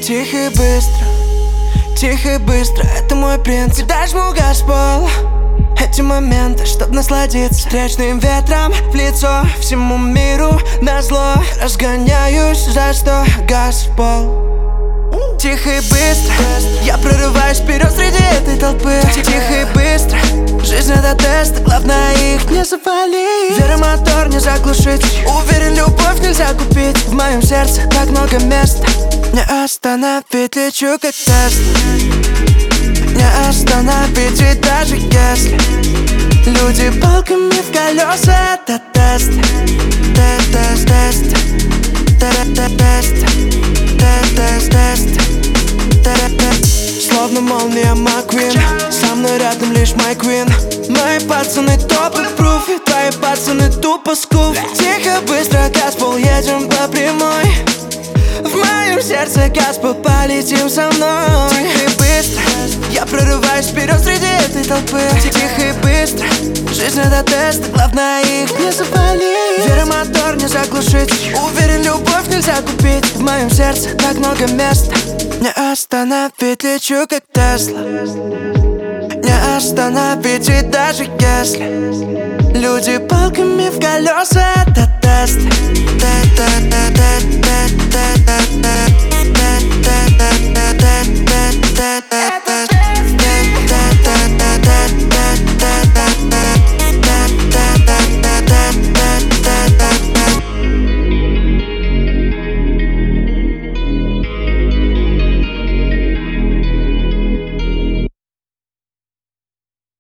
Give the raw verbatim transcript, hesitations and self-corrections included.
Тихо и быстро, тихо и быстро, это мой принцип. Дашь ему газ в пол, эти моменты, чтоб насладиться встречным ветром в лицо. Всему миру назло разгоняюсь, за что газ в пол. Тихо и быстро, я прорываюсь вперед среди этой толпы. Тихо и быстро, жизнь это тест, главное их не завалить. Вера мотор не заглушить, уверен, любовь нельзя купить. В моем сердце так много места, не остановить, лечу как Тесла. Не остановить, ведь даже если люди палками в колеса, это тест. Тест, тест, тест, тест, тест, тест, тест. Словно молния Маквин, со мной рядом лишь мой квин. Мои пацаны топ и пруфы, твои пацаны тупо скуф. Тихо, быстро, газ в пол, едем по прямой. В моем сердце газ в пол, полетим со мной. Тихо и быстро, я прорываюсь вперед среди этой толпы. Тихо и быстро, жизнь это тест, главное их не завалить. Вера мотор не заглушить, уверен, любовь нельзя купить. В моем сердце так много места, не остановить, лечу как Тесла. Не остановить, ведь даже если люди палками в колеса, это тест. Тест.